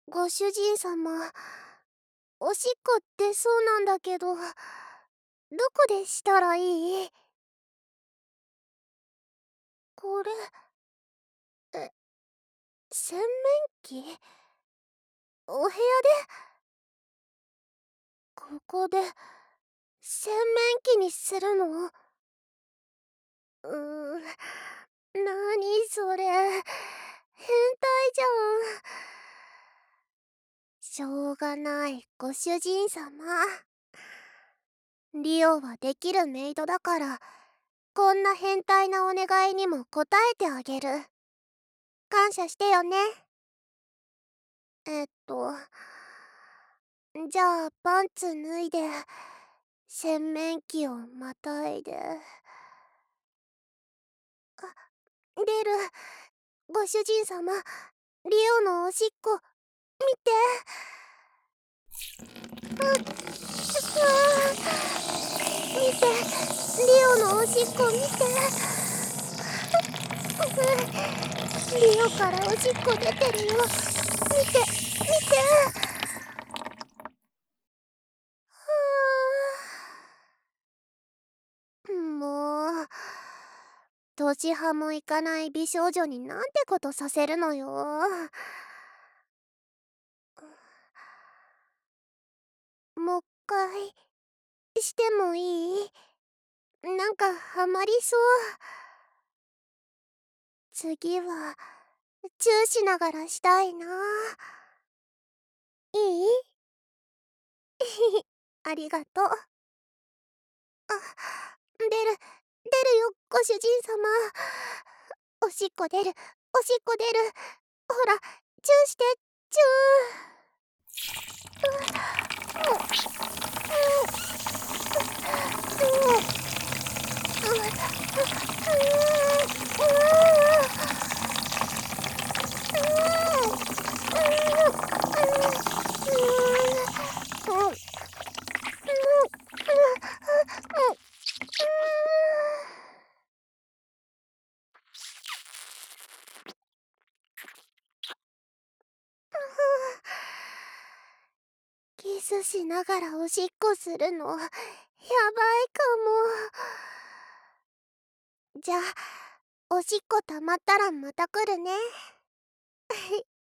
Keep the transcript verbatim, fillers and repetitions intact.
ご主人様、おしっこってそうなんだけど、どこでしたらいい？これ、え、洗面器？お部屋で？ここで洗面器にするの？うーん、なにそれ、変態じゃん。しょうがない、ご主人様。リオはできるメイドだから、こんな変態なお願いにも応えてあげる。感謝してよね。えっと、じゃあパンツ脱いで、洗面器をまたいで。あ、出る。ご主人様、リオのおしっこ、見て。あ、うわ見て、リオのおしっこ見て。リオからおしっこ出てるよ。見て、見て。はあ、もう、年派もいかない美少女になんてことさせるのよ。もっかいしてもいい？なんかハマりそう。次はチューしながらしたいな。いい？ありがとう。あ、出る、出るよ、ご主人様。おしっこ出る、おしっこ出る。ほら、チューして、チュー。う、う、う、う、う、キスしながらおしっこするの、やばいかも。じゃあ、おしっこたまったらまた来るね。